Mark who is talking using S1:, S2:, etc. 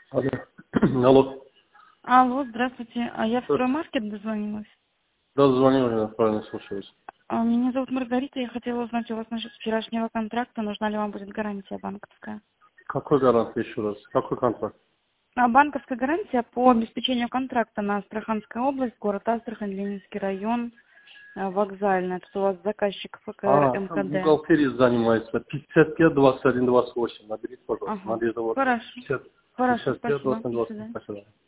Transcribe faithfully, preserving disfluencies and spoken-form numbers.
S1: Алло. Алло.
S2: Алло, здравствуйте. А я в
S1: Что?
S2: строймаркет дозвонилась.
S1: Да, звонил, я правильно слушаюсь.
S2: А, Меня зовут Маргарита, я хотела узнать у вас насчет вчерашнего контракта, нужна ли вам будет гарантия банковская.
S1: Какой гарант еще раз? Какой контракт?
S2: А банковская гарантия по обеспечению контракта на Астраханская область, город Астрахань, Ленинский район, э, вокзальный. Тут у вас заказчик ФКР
S1: А, там
S2: МКД.
S1: бухгалтерией занимается. пятьдесят пять двадцать один двадцать восемь. Наберите, пожалуйста.
S2: Ага,
S1: Надежда вот.
S2: хорошо.
S1: пятьдесят
S2: Хорошо,
S1: пятьдесят пять
S2: спасибо.
S1: двадцать один
S2: До
S1: двадцать восемь.
S2: свидания.
S1: Спасибо.